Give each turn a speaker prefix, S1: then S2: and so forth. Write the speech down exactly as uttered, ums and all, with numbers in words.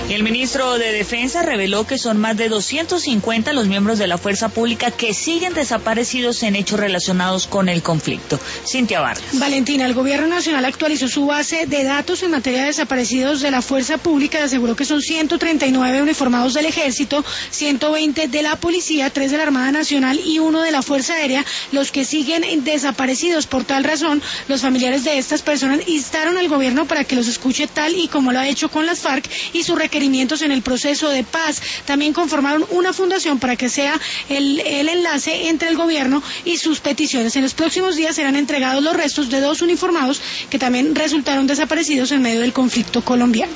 S1: El ministro de Defensa reveló que son más de doscientos cincuenta los miembros de la fuerza pública que siguen desaparecidos en hechos relacionados con el conflicto. Cintia Vargas.
S2: Valentina, el gobierno nacional actualizó su base de datos en materia de desaparecidos de la fuerza pública y aseguró que son ciento treinta y nueve uniformados del ejército, ciento veinte de la policía, tres de la Armada Nacional y uno de la Fuerza Aérea, los que siguen desaparecidos. Por tal razón, los familiares de estas personas instaron al gobierno para que los escuche tal y como lo ha hecho con las FARC y sus requerimientos en el proceso de paz. También conformaron una fundación para que sea el, el enlace entre el gobierno y sus peticiones. En los próximos días serán entregados los restos de dos uniformados que también resultaron desaparecidos en medio del conflicto colombiano.